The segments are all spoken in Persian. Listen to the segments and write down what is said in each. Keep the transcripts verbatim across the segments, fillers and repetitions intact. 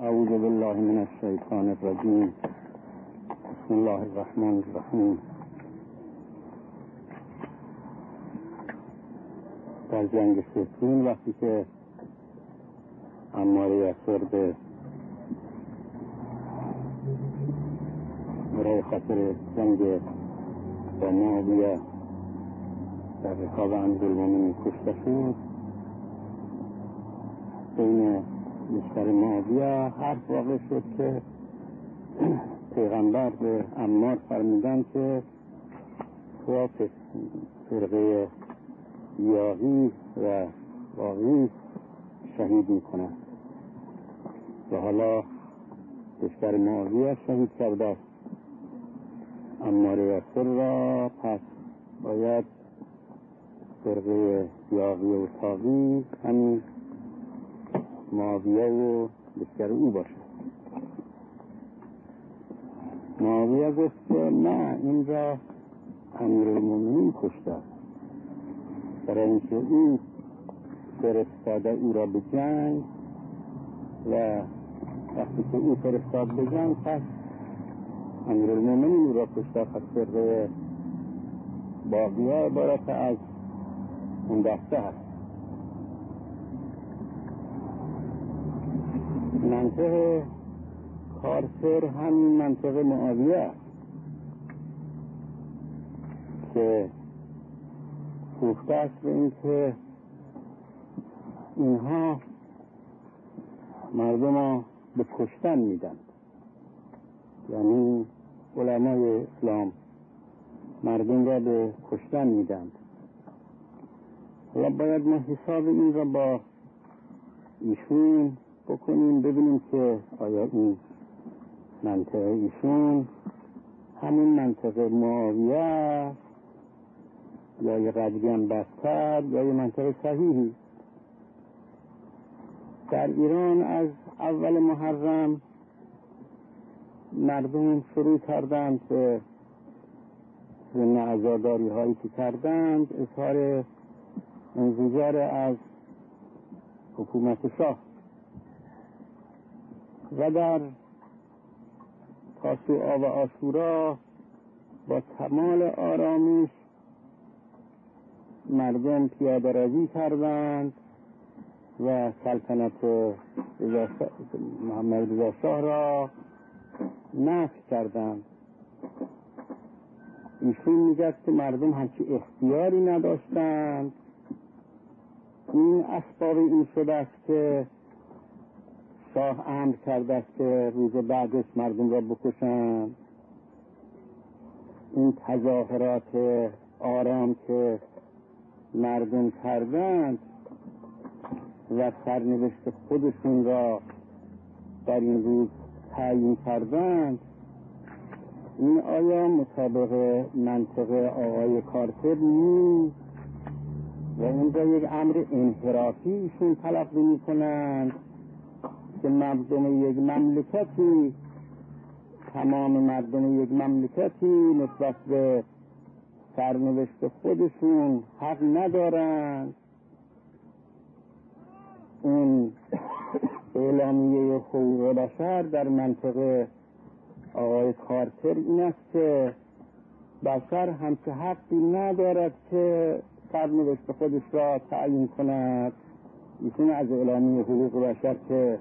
اعوذ بالله من الشیطان الرجیم. بسم الله الرحمن الرحیم. در جنگ صفین وقتی که عمار یاسر به برای خاطر جنگ با معاویه در رکاب امیرالمومنین کشته شد، بین لشکر معاویه حرف واقع شد که پیغمبر به عمار فرمودن که تو فرقه یاغی و واقعی شهید میکنن و حالا لشکر معاویه شهید کرده است عمار یاسر را، پس باید فرقه یاغی و طاغی همین معاویه و لشکر او باشه. معاویه گفت که نه، این را امیرالمومنین کشته، برای اینکه او فرستاده او را به جنگ و وقتی که او فرستاد به جنگ پس امیرالمومنین او را کشته. پس فرقه باقیه عبارت از اون دسته هست. منطقه کارسر همین منطقه معاویه است که گفته است به این که اینها مردم را به کشتن میدن، یعنی علمای اسلام مردم را به کشتن میدن. حالا باید ما حساب این را با ایشون بکنیم، ببینیم که آیا این منطقه ایشون همین منطقه معاویه یا یه قدری هم بدتر یا یه منطقه صحیحی. در ایران از اول محرم مردم شروع کردند که ضمن عزاداری هایی که کردند اظهار انزجار از حکومت شاه و در تاسوعا و عاشورا با کمال آرامش مردم پیاده روی کردند و سلطنت محمد رضا شاه را نفی کردند. ایشون میگه که مردم همچی اختیاری نداشتند. این اسباب این شده است که شاه امر کرده است که روز بعدش مردم را بکشند. این تظاهرات آرام که مردم کردند و سرنوشت خودشون را در این روز تعیین کردند، این آیا مطابق منطقه آقای کارتر نیست و این را یک امر انحرافی ایشون تلقی می کنند که مردم یک مملکتی تمام مردم یک مملکتی نسبت به سرنوشت خودشون حق ندارند. اون اعلامیه حقوق بشر در منطقه آقای کارتر این است که بشر همچه حقی ندارد که سرنوشت خودش را تعیین کند. ایشون از اعلامیه حقوق بشر که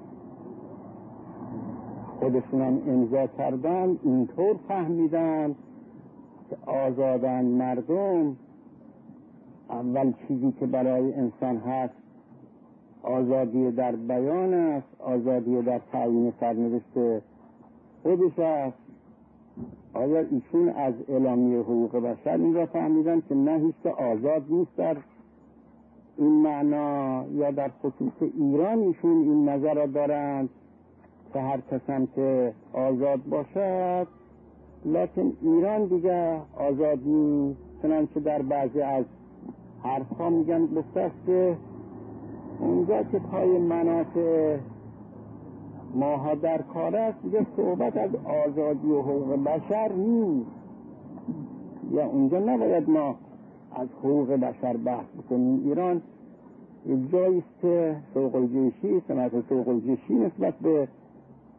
خودشون هم امضا کردن اینطور فهمیدن که آزادن مردم اول چیزی که برای انسان هست آزادی در بیان است، آزادی در تعیین سرنوشت خودش است. آیا ایشون از اعلامیه حقوق بشر این را فهمیدن که نه، هیچ که آزاد نیست در این معنا، یا در خصوص ایران ایشون این نظر را دارند که هر کس هم که آزاد باشد، لکن ایران دیگه آزاد نیست. چنانچه در بعضی از حرفها میگن گفته است که اونجا که پای منافع ماها در کار است دیگه صحبت از آزادی و حقوق بشر نیست، یا اونجا نباید ما از حقوق بشر بحث بکنیم. ایران یک جایی است که سوق الجیشی، صنعت سوق الجیشی نسبت به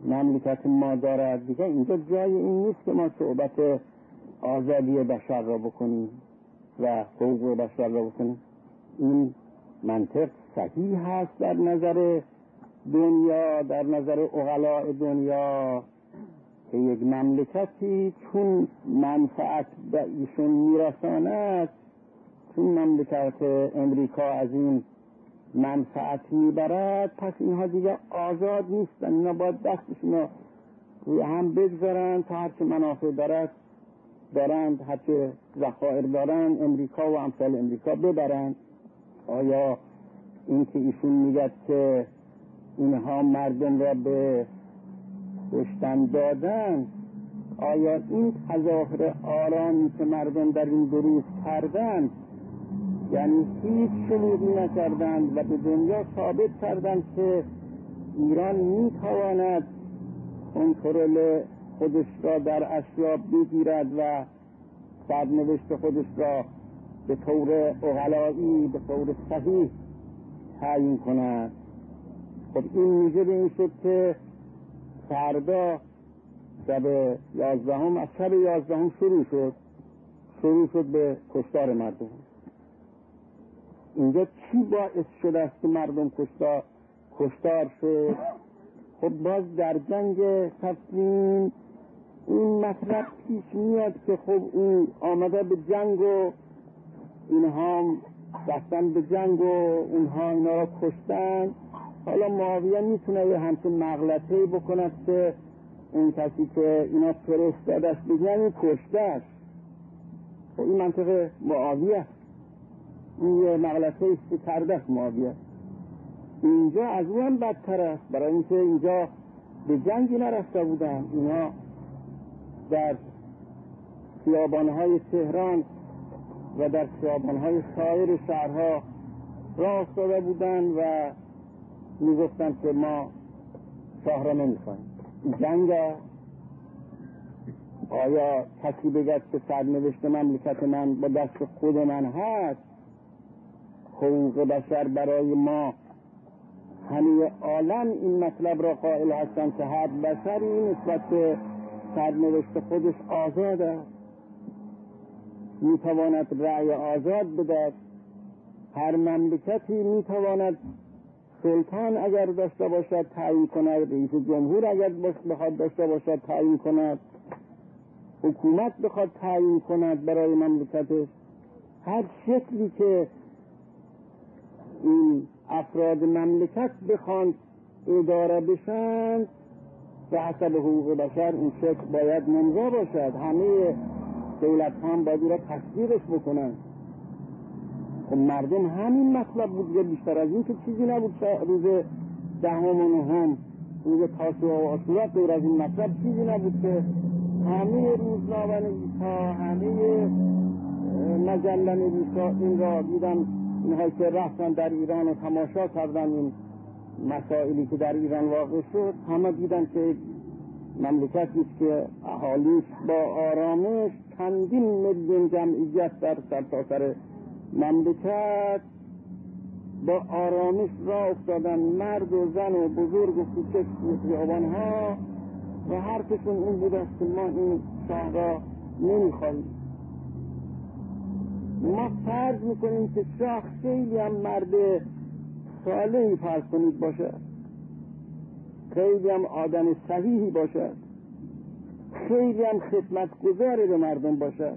مملکت ما دارد دیگه اینجا جای این نیست که ما صحبت آزادی بشر را بکنیم و حقوق بشر را بکنیم. این منطق صحیح هست در نظر دنیا، در نظر عقلاء دنیا، که یک مملکتی چون منفعت به ایشون میرساند، چون مملکت امریکا از این منفعت میبرد، پس اینها دیگه آزاد نیستن. اینا باید دستشون روی هم بگذارن تا هرچه منافع دارد دارند، هرچه ذخایر دارند امریکا و امثال امریکا ببرند. آیا این که ایشون میگه که اینها مردم را به کشتن دادن، آیا این تظاهر آرامی که مردم در این دو روز کردند، یعنی هیچ شلوغی نکردند و به دنیا ثابت کردند که ایران میتواند کنترل خودش را در اشیا بگیرد و سرنوشت خودش را به طور عقلایی، به طور صحیح تعیین کند؟ خب این میشه به این شد که فردا شب یازدهم از شب یازدهم شروع شد شروع شد به کشتار مردم. اینجا چی باعث شده است که مردم کشتار کشتار شد؟ خب باز در جنگ صفین این مطلب پیش میاد که خب اون آمده به جنگ و اینها رفتن به جنگ و اونها اینا را کشتن. حالا معاویه میتونه یه همچین مغلطه‌ای بکند که اون کسی که اینا فرستادش بگن کشتش. خب این منطقه معاویه، این یه مغلطه‌ای که کردش معاویه. اینجا از اون هم بدتر است، برای اینکه اینجا به جنگی نرفته بودن، اینا در خیابان‌های تهران و در خیابان‌های سایر شهرها راه افتاده بودن و میگفتن که ما شاه را نمیخوایم. جنگ آیا کسی بگد که سرنوشت مملکت من با دست خود من هست، حقوق بشر برای ما همه عالم این مطلب را قائل هستند که هر بشری نسبت به سرنوشت خودش آزاد است، میتواند رأی آزاد بدهد. هر مملکتی میتواند سلطان اگر داشته باشد تعیین کند، رئیس جمهور اگر بخواد داشته باشد تعیین کند، حکومت بخواد تعیین کند برای مملکتش. هر شکلی که این افراد مملکت بخوان اداره بشن به حسب حقوق بشر این شکل باید ممضا باشد. همه دولت هم باید را تصدیقش بکنن. خب مردم همین مطلب بود که بیشتر از این که چیزی نبود. روز دهم و نهم روز تاسوعا و عاشورا غیر از این مطلب چیزی نبود که همه روزنامه‌نویس‌ها، همه مجله نویس‌ها این را دیدن، اینهایی که رفتن در ایران و تماشا کردن این مسائلی که در ایران واقع شد، همه دیدن که مملکتی است که اهالیش با آرامش چندین میلیون جمعیت در سرتاسر مملکت با آرامش راه افتادن، مرد و زن و بزرگ و کوچک و خیابان‌ها، و حرفشون این بود است که ما این شاه را نمیخواهیم. ما فرض میکنیم که شاه خیلی هم مرد صالحی فرض کنید باشد، خیلی هم آدم صحیحی باشد، خیلی هم خدمتگزاری به مردم باشد.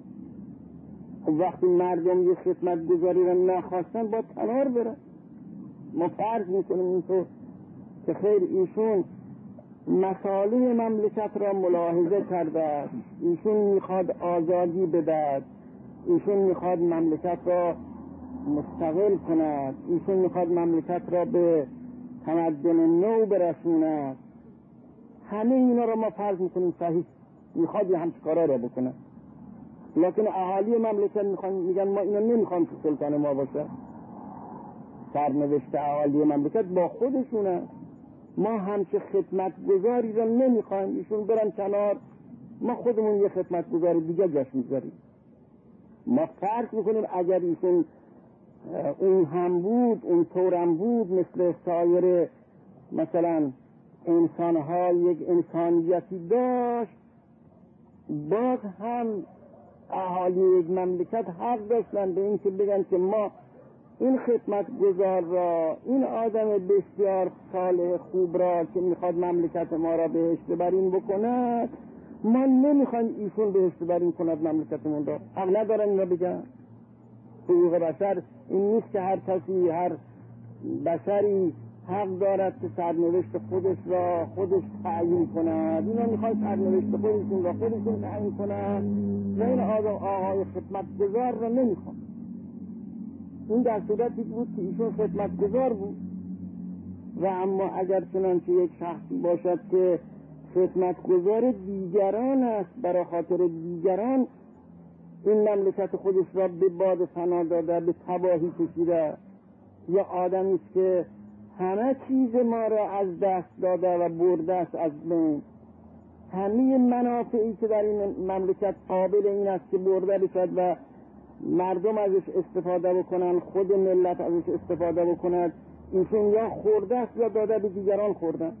وقتی مردم یه خدمتگزاری را نخواستن با کنار برن. ما فرض میکنیم اینطور که خیلی ایشون مسائل مملکت را ملاحظه کرده، ایشون میخواد آزادی بدهد، ایشون میخواد مملکت را مستقل کند، ایشون میخواد مملکت را به تمدن نو برسوند. همه اینا را ما فرض میکنیم صحیح، میخواد یه همچه کارا را بکنه. لیکن اهالی مملکت میخوان، میگن ما اینا نمیخوام که سلطان ما باشه. سرنوشت اهالی مملکت با خودشونه. ما همچه خدمتگزاری را نمیخوایم، ایشون برن کنار، ما خودمون یه خدمتگزاری دیگه جاش میذاریم. ما فرض میکنیم اگر ایشون اون هم بود، اون طورم بود، مثل سایر مثلا انسانها یک انسانیتی داشت، باز هم اهالی یک مملکت حق داشتن به این که بگن که ما این خدمتگزار را، این آدم بسیار صالح خوب را که میخواد مملکت ما را بهشت برین بکند، ما نمیخوایم ایشون بهشت برین کند مملکتمون را. حق ندارن این را بگن. حقوق بشر این نیست که هر کسی، هر بشری حق دارد که سرنوشت خودش را خودش تعیین کند. اینا میخواد سرنوشت خودشون را خودشون تعیین کند و این آقای خدمتگزار را نمیخواد. این در صورتی بود که ایشون خدمتگزار بود. و اما اگر چنانچه یک شخصی باشد که خدمتگزار دیگران است، برای خاطر دیگران این مملکت خودش را به باد فنا داده، به تباهی کشیده، یا آدمی است که همه چیز ما را از دست داده و برده است از بین، همه منافعی که در این مملکت قابل این است که برده بشد و مردم ازش استفاده بکنن، خود ملت ازش استفاده بکند، ایشون یا خورده است یا داده به دیگران خوردن،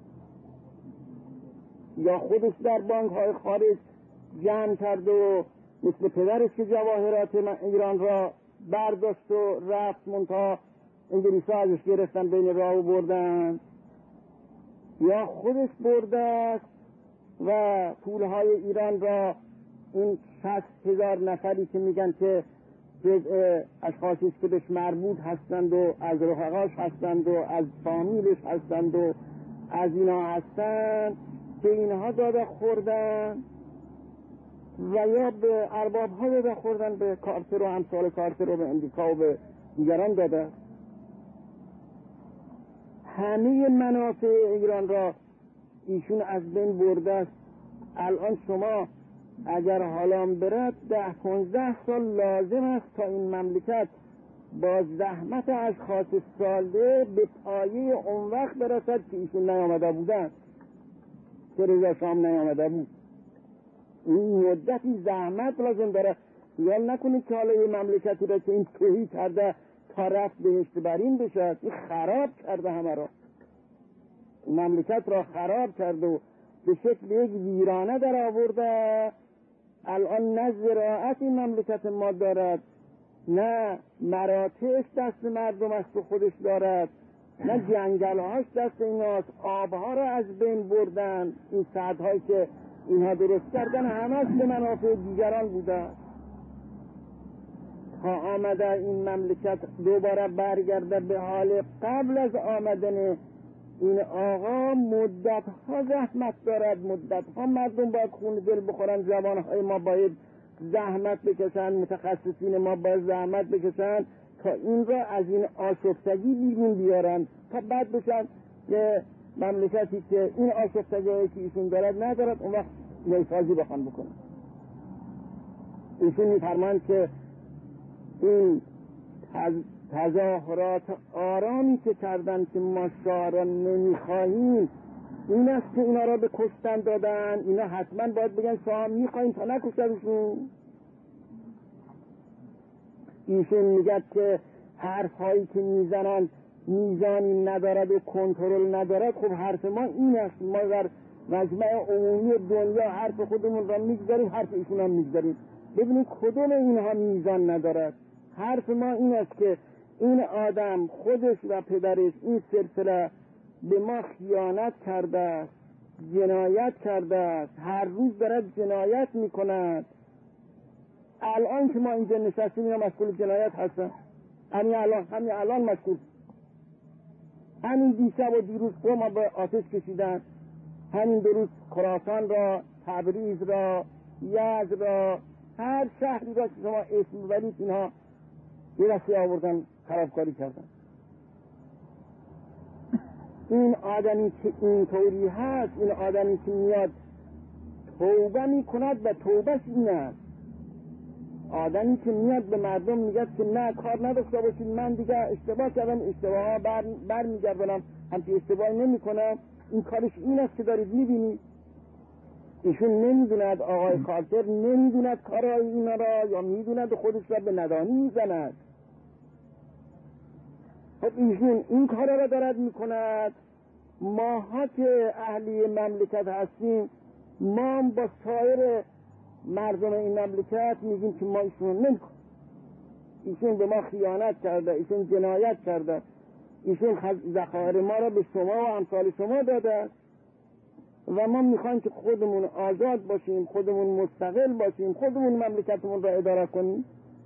یا خودش در بانک های خارج جمع کرد و مثل پدرش که جواهرات ایران را برداشت و رفت، منتها انگلیس ها ازش گرفتن بین راه و بردن، یا خودش برده است و پولهای ایران را این شصت هزار نفری که میگن که جزء اشخاصی است که بهش مربوط هستند و از رفقاش هستند و از فامیلش هستند و از اینا هستند که اینها داده خوردن، و یا به ارباب ها داده خوردن، به کارتر و همسال کارتر و به امریکا و به دیگران داده. همه منافع ایران را ایشون از بین برده است. الان شما اگر حالام برد ده پونزده سال لازم است تا این مملکت با زحمت اشخاص ساله به پایه اون وقت برسد که ایشون نیامده بودن، که رضا شام نیامده بود. این مدتی زحمت لازم داره. خیال نکنید که حالا یه مملکتی را که این توهی کرده تا رفت بهشت برین بشد، این خراب کرده، همه را مملکت را خراب کرده و به شکل یک ویرانه در آورده. الان نه زراعت این مملکت ما دارد، نه مراتعش دست مردم است و خودش دارد، نه جنگلهاش دست ایناست. آبها را از بین بردن. این سدهایی که اینها درست کردن همه به منافع دیگران بوده. تا آمده این مملکت دوباره برگرده به حال قبل از آمدن این آقا، مدت ها زحمت دارد، مدت ها مردم باید خون دل بخورن، جوان های ما باید زحمت بکشن، متخصصین ما باید زحمت بکشن تا این را از این آشفتگی بیرون بیارن، تا بعد بشن که مملکتی که این آشفتگی که ایشون دارد ندارد، اون وقت نیسازی بخوان بکنن. ایشون میفرمایند که این تظاهرات آرامی که کردن که ما شاه را نمیخواهیم، این است که اینا را به کشتن دادن. اینا حتما باید بگن شاه میخواهیم تا نکشتنشون. ایشون میگد که حرف هایی که میزنن میزانی ندارد و کنترل ندارد. خب حرف ما این است، ما در مجمع عمومی دنیا حرف خودمون را میگذاریم، حرف ایشون هم میگذاریم. ببینید کدوم اینها میزان ندارد. حرف ما این است که این آدم خودش و پدرش این سلسله به ما خیانت کرده است، جنایت کرده است، هر روز دارد جنایت میکند. الان که ما اینجا نشستیم اینا مشغول جنایت هستن، همین الان همین الان مشغول. همین دیشب و دیروز قوم به آتش کشیدن، همین دو روز خراسان را، تبریز را، یزد را، هر شهری را که شما اسم ببرید اینها یه دستی آوردن خرابکاری کردن. این آدمی که این طوری هست، این آدمی که میاد توبه میکند و توبهش این است، آدمی که میاد به مردم میگه که نه کار نداشته باشید، من دیگه اشتباه کردم، اشتباه ها بر, بر میگردنم، همچه اشتباهی نمی کنم، این کارش این است که دارید میبینید. ایشون نمیدوند، آقای خاطر نمیدوند کارهای اینا را، یا میدوند خودش را به ندانی میزند. خب ایشون این کار را دارد میکند ماها که اهلی مملکت هستیم، ما با سایر مردم این مملکت میگیم که ما ایشون نمیخوایم، ایشون به ما خیانت کرده، ایشون جنایت کرده، ایشون ذخایر ما را به شما و امثال شما داده و ما میخوایم که خودمون آزاد باشیم، خودمون مستقل باشیم، خودمون مملکتمون را اداره کنیم.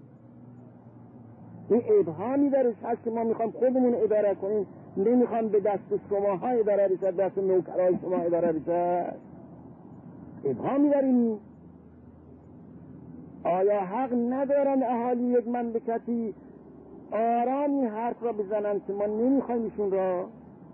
این ابهامی درش هست که ما میخوایم خودمون اداره کنیم، نمیخوایم به دست شماها اداره بشد، دست نوکرای شما اداره بشد. ابهامی داریم. آیا حق ندارن اهالی یک مملکتی آرامی حرف را بزنن که ما نمیخوایم ایشون را؟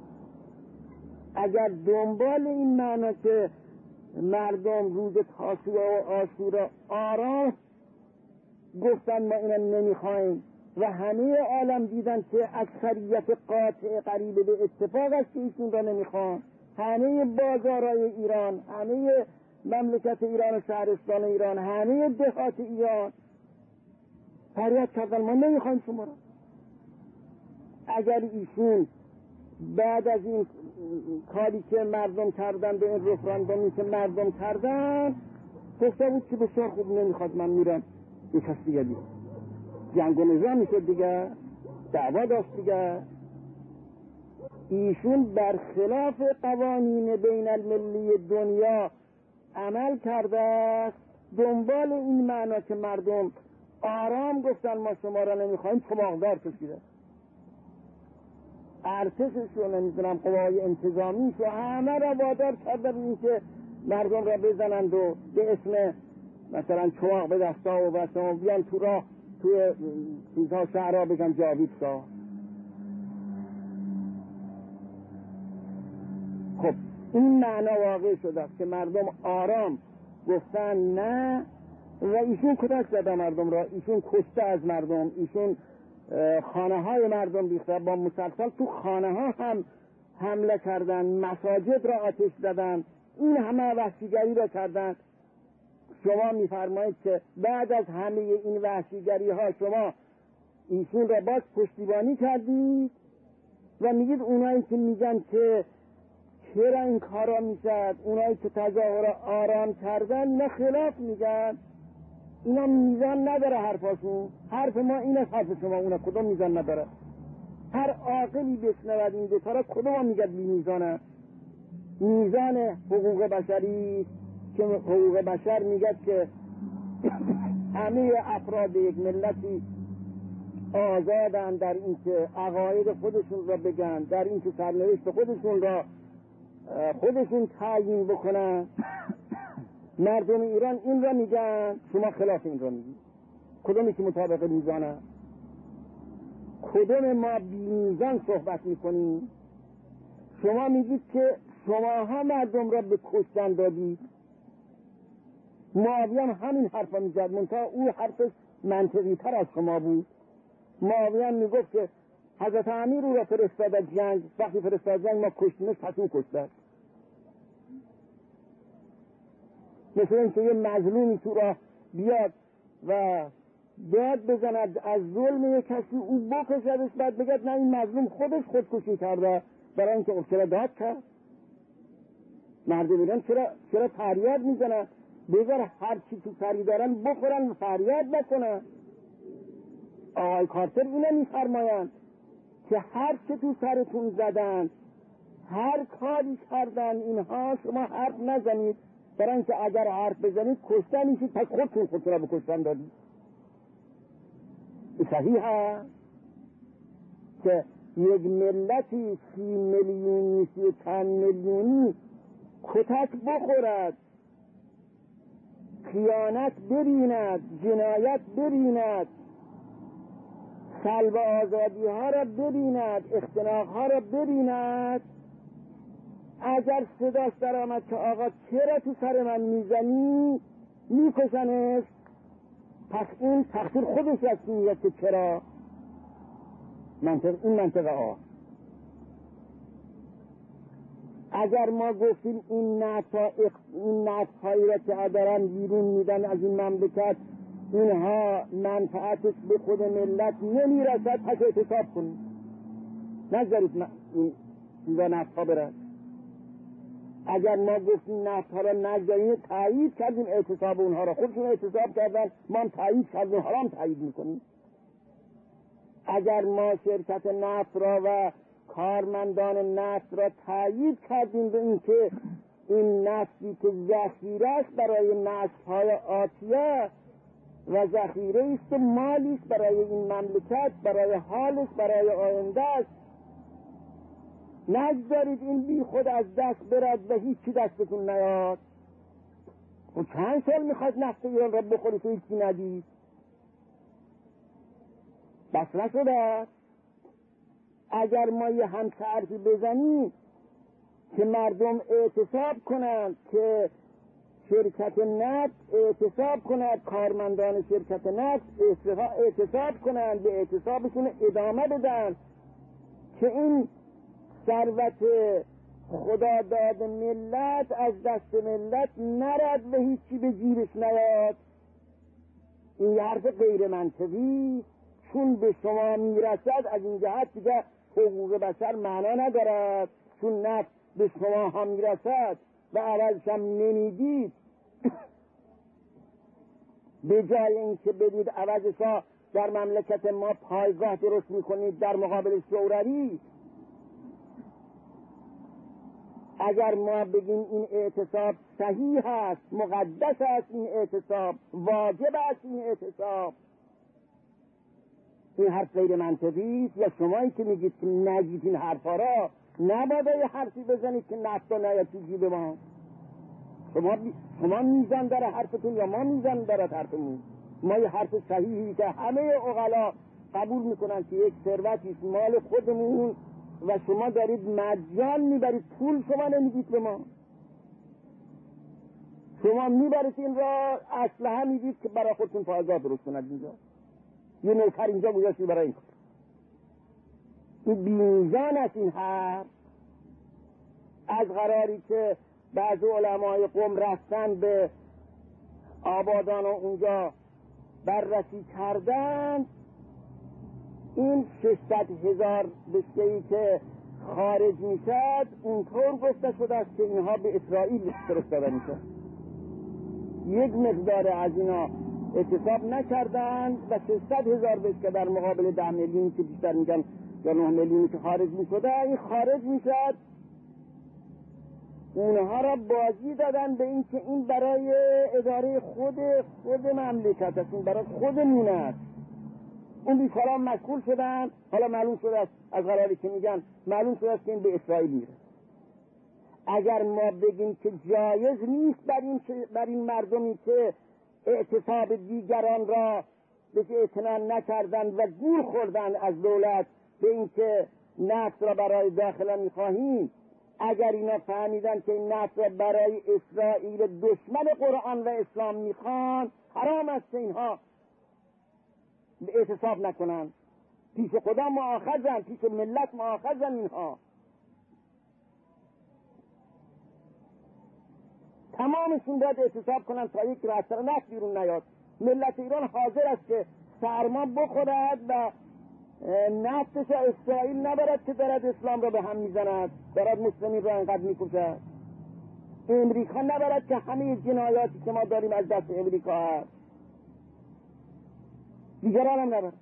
اگر دنبال این معنا که مردم روز تاسوعا و عاشورا آرام گفتن ما اینم نمیخوایم و همه عالم دیدن که اکثریت قاطع قریب به اتفاق است که ایشون را نمیخوان، همه بازارهای ایران، همه مملکت ایران و شهرستان ایران، همه دهات ایران فریاد کردن ما نمیخوایم شما را. اگر ایشون بعد از این کاری که مردم کردن، به این رفراندومی که مردم کردن، گفته بود که بسیار خوب، نمیخواد، من میرم یک کس دیگه دید، جنگ و نظام میشد دیگه، دعوا داشت دیگه. ایشون برخلاف قوانین بین المللی دنیا عمل کرده است، دنبال این معنا که مردم آرام گفتن ما شما را نمیخوایم، چماقدار کشیده. ارتشش رو نمیدونم قوای انتظامیش و همه را وادار کرده این که مردم را بزنند و به اسم مثلا چماق به دستا و بسا بیان تو راه توی چیزها شهرها بگن جاوید شاه. خب این معنا واقع شده است که مردم آرام گفتن نه و ایشون کتک زده مردم را، ایشون کشته از مردم، ایشون خانه های مردم ریخته، با مسلسل تو خانه ها هم حمله کردن، مساجد را آتش زدن، این همه وحشیگری را کردن. شما میفرمایید که بعد از همه این وحشیگری ها شما ایشون را باز پشتیبانی کردید و میگید اونایی که میگن که چرا این کارا میشد، اونایی که تظاهر آرام کردن، اینا خلاف میگن، اینا میزان نداره حرفاشون. حرف ما اینه، حرف شما اونه کدوم میزان نداره؟ هر عاقلی بشنود این دوتا را کدوم میگه بی میزانه؟ میزان حقوق بشری که حقوق بشر میگه که همه افراد یک ملتی آزادن در این که عقاید خودشون را بگن، در این که سرنوشت خودشون را خودشون تعیین بکنن. مردم ایران این را میگن، شما خلاف این را میگید. کدومی که مطابق میزانه؟ کدوم ما بی میزان صحبت میکنیم؟ شما میگید که شماها مردم را به کشتن دادید. معاویه هم همین حرفا میزد، منتها او حرفش منطقی تر از شما بود. معاویه هم میگفت که حضرت امیر او را فرستاده جنگ، وقتی فرستاده جنگ ما کشتیمش، پس او کشته. مثل این که یه مظلومی تو راه بیاد و داد بزند از ظلم یک کسی، او بکشدش، بعد بگد نه این مظلوم خودش خودکشی کرده، برای اینکه چرا داد کرد. مردم ایران چرا چرا فریاد میزنن؟ بذار هر چی تو سری دارن بخورن و فریاد نکنن. آقای کارتر اینو میفرمایند که هر چی تو سرتون زدن، هر کاری کردن، اینها شما حرف نزنید، برای اینکه اگر حرف بزنید کشتن میشید، پس خودتون خودتون را به کشتن دادید. صحیح هست که یک ملتی سی میلیونی سی چند میلیونی کتک بخورد، خیانت ببیند، جنایت ببیند، سلب آزادی ها را ببیند، اختناق ها را ببیند، اگر صداش در آمد که آقا چرا تو سر من میزنی، میکشنش، پس این تقصیر خودش است میگه که چرا. منطق این منطقه ها. اگر ما گفتیم این نطفا این نطفایی را که دارن بیرون میدن از این مملکت، اینها منفعتش به خود ملت نمیرسد، پس اعتصاب کنیم، نگذارید این چیزا نطفا برد. اگر ما گفتیم نفت ها را نگذاریم تایید کردیم اعتصاب اونها را، خودشون اعتصاب کردن، ما هم تایید کردیم، اونها را هم تایید میکنیم. اگر ما شرکت نفت را و کارمندان نفت را تایید کردیم به اینکه این نفتی که ذخیره است برای نسل‌های آتیه و ذخیره است مالی است برای این مملکت، برای حال است، برای آینده است، نگذارید این بی خود از دست برد و هیچی دستتون نیاد. و چند سال میخواد نفت ایران را بخورید و هیچی ندید؟ بس نشده. اگر ما یه همچه حرفی بزنیم که مردم اعتصاب کنند، که شرکت نفت اعتصاب کنند، کارمندان شرکت نفت اعتصاب کنند، به اعتصابشون ادامه بدن که این ثروت خدا داد ملت از دست ملت نرد و هیچی به جیبش نیاد، این حرف غیر منطقی، چون به شما میرسد از این جهت دیگه حقوق بشر معنا ندارد. چون نفت به شما هم میرسد و عوضش هم نمیدید، به جای اینکه بدید عوضش در مملکت ما پایگاه درست میکنید در مقابل شوروی، اگر ما بگیم این اعتصاب صحیح است، مقدس است، این اعتصاب واجب است، این اعتصاب، این حرف غیر منطقی است. یا شمایی که میگید که نگید این حرفا را، نباید یه حرفی بزنید که نفت و نیاد تو جیب ما. شما شما میزن داره حرفتون یا ما میزن داره حرفمون؟ ما یه حرف صحیحی که همه عقلا قبول میکنن که یک ثروتی مال خودمون و شما دارید مجان میبرید، پول شما نمیدید به ما، شما میبرید این را اسلحه میدید که برای خودتون پایگاه درست کنند. اینجا یه نوکر اینجا گذاشتی برای این کار. این بیمیزان است این حرف. از قراری که بعضی علمای قوم رفتن به آبادان و اونجا بررسی کردن، این ششصد هزار بشکه‌ای که خارج میشد اونطور گفته شده است که اینها به اسرائیل فرستاده میشه. یک مقدار از اینا اعتصاب نکردند و ششصد هزار بشکه در مقابل ده میلیونی که بیشتر میگن یا نه میلیونی که خارج میشده، این خارج میشد. اونها را بازی دادن به این که این برای اداره خود خود مملکت است، این برای خودمون است. اون بیچاره‌ها مشغول شدن، حالا معلوم شده است از قراری که میگن معلوم شده است که این به اسرائیل میره. اگر ما بگیم که جایز نیست بر این بر این مردمی که اعتصاب دیگران را به اعتنا نکردن و گول خوردن از دولت به اینکه نفت را برای داخل میخواهیم، اگر اینا فهمیدن که این نفت را برای اسرائیل دشمن قرآن و اسلام میخوان، حرام است که اینها اعتصاب نکنن. پیش خدا مؤاخذن، پیش ملت مؤاخذن. اینها تمامشون باید اعتصاب کنن تا یک رسته نفت بیرون نیاد. ملت ایران حاضر است که سرما بخورد و نفتش اسرائیل نبرد که دارد اسلام را به هم میزند، دارد مسلمین را انقدر میکشد. امریکا نبرد که همه جنایاتی که ما داریم از دست امریکا هست، دیگران هم نبرد.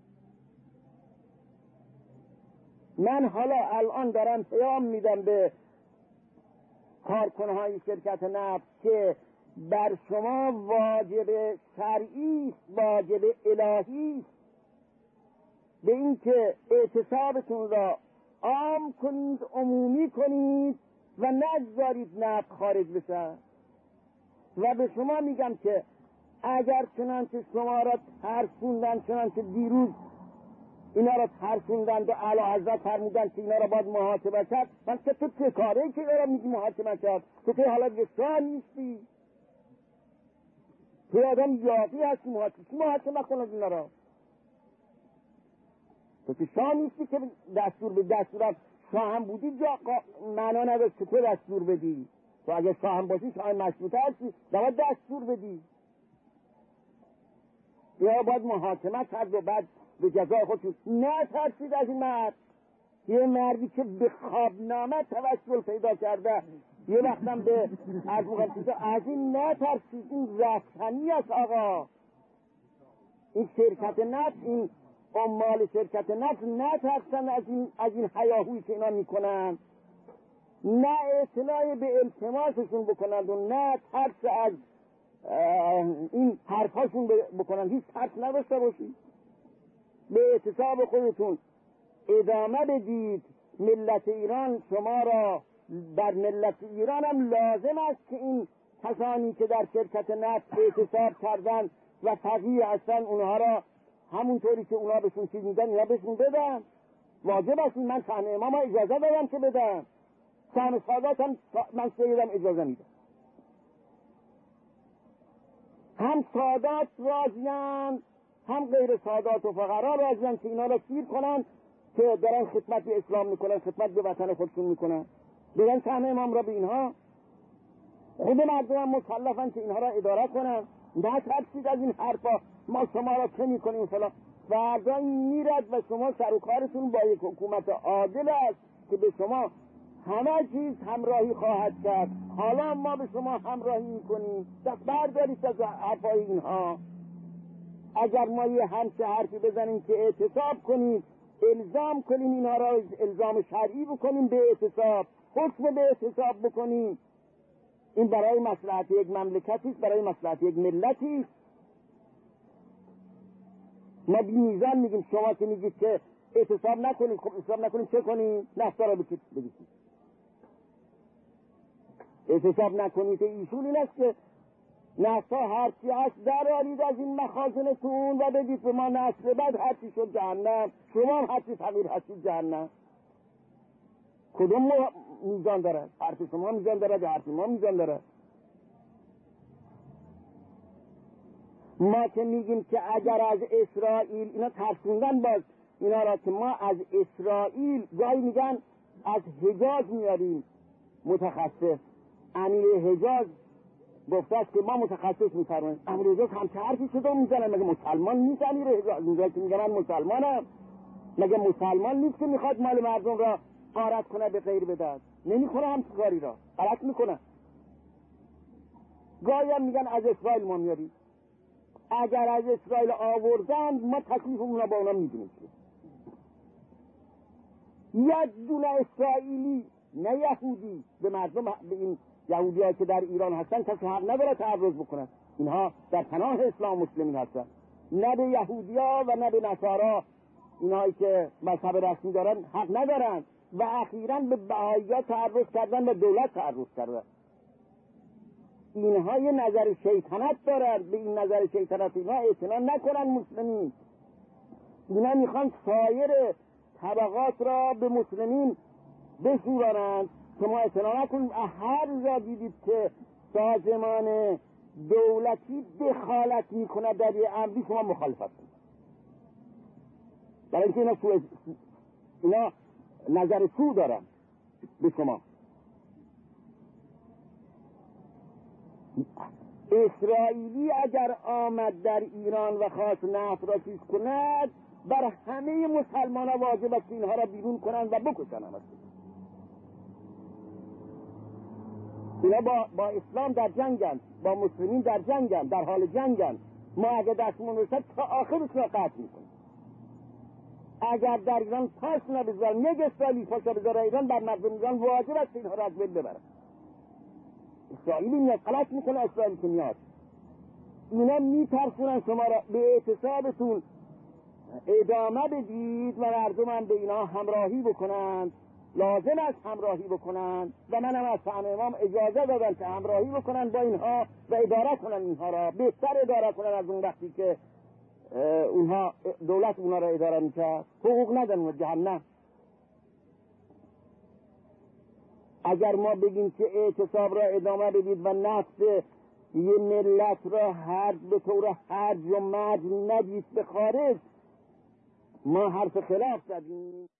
من حالا الان دارم پیام میدم به کارکنهای شرکت نفت که بر شما واجب شرعی است، واجب الهی است به این که اعتصابتون را عام کنید، عمومی کنید و نگذارید نفت خارج بشه. و به شما میگم که اگر چنانچه شما را ترسوندن، چنانچه دیروز اینا را ترسوندن و اعلی حضرت فرمودن که اینا را باید محاسبه کرد، من که تو چه کاره که اینا را میگی محاسبه کرد؟ تو که حالا دیگه شاه نیستی، تو آدم یاقی هستی، محاسبه چی محاسبه کنند اینا را؟ تو که شاه نیستی که دستور به دستورم شاه هم بودی جا معنا نداشت که تو دستور بدی. تو اگه شاه هم باشی شاه مشروطه هستی، باید دستور بدی. یا باید محاکمه کرد و بعد به جزای خودشون. نه ترسید از این مرد، یه مردی که به خوابنامه توسل پیدا کرده یه وقتم به از از این نترسید، این رفتنی است آقا. این شرکت نفت، این عمال شرکت نفت نترسن از این از این هیاهویی که اینا میکنن، نه اطلاع به التماسشون بکنند و نه ترس از این حرفاشون بکنند. هیچ ترس نداشته باشید، به اعتصاب خودتون ادامه بدید. ملت ایران شما را، در ملت ایران هم لازم است که این کسانی که در شرکت نفت اعتصاب کردن و فقیه هستن اونها را همونطوری که اونها بهشون چیز میدن اینا بهشون بدن. واجب است. من سهم امام اجازه دادم که بدم، سهم سادات هم من سیدم اجازه میدم. هم سادات راضیان هم غیر سادات و فقرا راضیان که اینا را سیر کنن که دارن خدمت به اسلام میکنن، خدمت به وطن خودشون میکنن. بدن سهم امام را به اینها. خود مردم هم مکلفن که اینها را اداره کنن. نه ترسید از این حرفا ما شما را چه میکنیم فلان. فردا این میرد و شما سر و کارتون با یک حکومت عادل است که به شما همه چیز همراهی خواهد کرد. حالا ما به شما همراهی میکنیم، دست بردارید از حرفای اینها. اگر ما یه همچه حرفی بزنیم که اعتصاب کنید، الزام کنیم اینها را، الزام شرعی بکنیم به اعتصاب، حکم به اعتصاب بکنیم، این برای مصلحت یک مملکتی است، برای مصلحت یک ملتی است. ما بی میزان میگیم. شما که میگید که اعتصاب نکنیم، خب اعتصاب نکنیم چه کنیم؟ نفتا را بکشید بگید اعتصاب نکنید. ایشون این است که نفتا هرچی هست در آرید از این مخازنتون و بدید به ما، نسل بعد هرچی شد جهنم، شما هم هرچی فقیر هستید جهنم. کدوم میزان دارد؟ حرف شما میزان دارد یا حرف ما میزان دارد؟ ما که میگیم که اگر از اسرائیل اینا ترسوندن باز اینا را که ما از اسرائیل گاهی میگن از حجاز میاریم متخصص. امیر حجاز گفته است که ما متخصص میفرماییم. امیر حجاز همچه حرفی شده میزنن؟ مگه مسلمان نیست امیر حجاز؟ اینجا که میگن من مسلمانم، مگه مسلمان نیست که میخواد مال مردم را غارت کنه به غیر بدهد؟ نمیکنه همچه کاری را، غلط میکنه. گاهی هم میگن از اسرائیل ما میاریم. اگر از اسرائیل آوردن ما تکلیفمون را با اونا میدونیم. یک دونه اسرائیلی نه یهودی به مردم، به این یهودی ها که در ایران هستن کسی حق نداره تعرض بکنن. اینها در پناه اسلام مسلمین هستن. نه به یهودی ها و نه به نصارا، اینهایی که مذهب رسمی دارن، حق ندارن. و اخیراً به بهایی ها تعرض کردن و دولت تعرض کردن. اینها یه نظر شیطنت دارن. به این نظر شیطنت اینها اعتنا نکنن مسلمین. اینا میخوان سایر طبقات را به مسلمین بشورانند که ما اعتنا نکنیم. هر جا دیدید که سازمان دولتی دخالت میکنه در یه امری شما مخالفت کنید، برای اینکه اینا, سو... اینا نظر سو دارن به شما. اسرائیلی اگر آمد در ایران و خواست نفت را چیز کند، بر همه مسلمان ها واجب است اینها را بیرون کنند و بکشن. اینا با, با اسلام در جنگن، با مسلمین در جنگن، در حال جنگن. ما اگر دستمون رسد تا آخرش را قطع میکنیم. اگر در ایران پاس نبذارن، یک اسرائیلی پاس بذاره ایران، بر مردم ایران واجب است اینها را از بین ببرن. اسرائیلی میاد غلط میکنه، اسرائیلی که میاد اینا میترسونن شما را به اعتصابتون ادامه بدید و مردم هم به اینا همراهی بکنند. لازم است همراهی بکنند و من هم از سهم امام اجازه دادم که همراهی بکنند با اینها و اداره کنند. اینها را بهتر اداره کنند از اون وقتی که اونها دولت اونها را اداره میکرد. حقوق ندن و جهنم. اگر ما بگیم که اعتصاب را ادامه بدید و نفس یه ملت را هر به طور هرج و مرج ندید به خارج، ما حرف خلاف زدیم.